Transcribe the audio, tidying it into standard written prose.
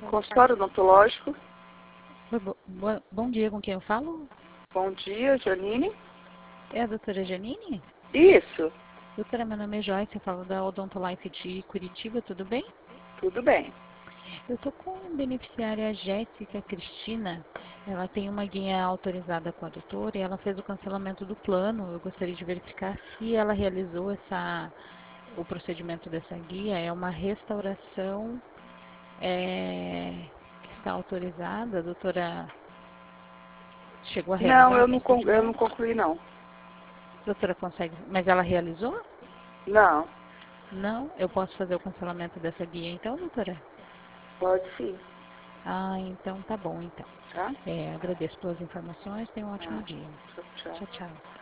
Consultório odontológico. Oi, bom dia, com quem eu falo? Bom dia, Janine. É a doutora Janine? Isso, Doutora, meu nome é Joyce, eu falo da Odontolife de Curitiba, tudo bem? tudo bem. Eu tô com a beneficiária Jéssica Cristina, ela tem uma guia autorizada com a doutora e ela fez o cancelamento do plano. Eu gostaria de verificar se ela realizou o procedimento dessa guia. É uma restauração que está autorizada. A doutora chegou a Não, realizar o eu não procedimento? concluí, não. A doutora consegue, mas ela realizou? Não, Não, eu posso fazer o cancelamento dessa guia então, doutora? pode sim, Ah, então tá bom, então. tá? Agradeço pelas informações, tenha um ótimo Ah, dia. tchau, tchau. Tchau, tchau.